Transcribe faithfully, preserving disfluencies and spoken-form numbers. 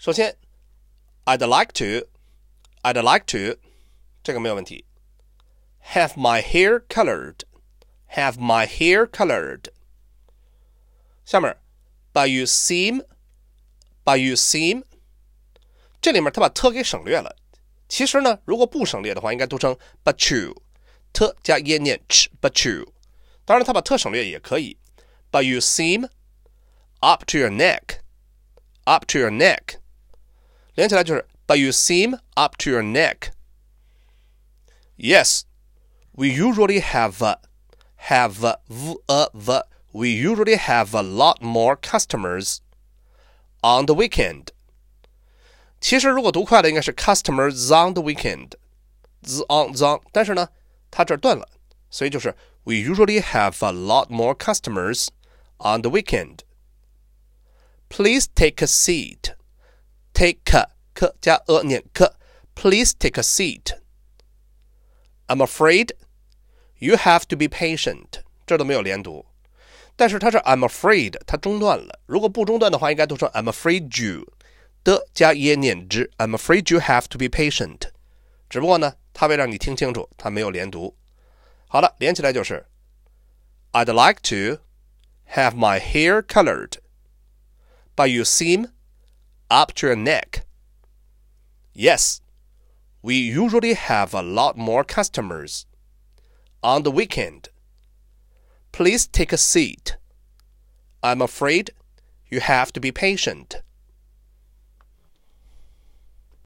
首先 I'd like to I'd like to 这个没有问题。 Have my hair colored Have my hair colored 下面 But you seem But you seem 这里面他把 t 给省略了。其实呢，如果不省略的话，应该读成 but you t 加咽念 ch but you。当然他把 t 省略也可以。But you seem up to your neck up to your neck 连起来就是 But you seem up to your neck. Yes, we usually have a, have a, v, a, v, we usually have a lot more customers on the weekend. 其实如果读快了应该是 customers on the weekend z on z 但是呢它这儿断了，所以就是 we usually have a lot more customers on the weekend. Please take a seat. Take a 可加 a 念可 Please take a seat. I'm afraid you have to be patient. 这都没有连读，但是它是 I'm afraid 它中断了，如果不中断的话应该读成 I'm afraid you 的加耶念之 I'm afraid you have to be patient. 只不过呢它为让你听清楚它没有连读。好了，连起来就是 I'd like to have my hair colored, but you seem up to your neck. Yes, we usually have a lot more customers on the weekend. Please take a seat. I'm afraid you have to be patient.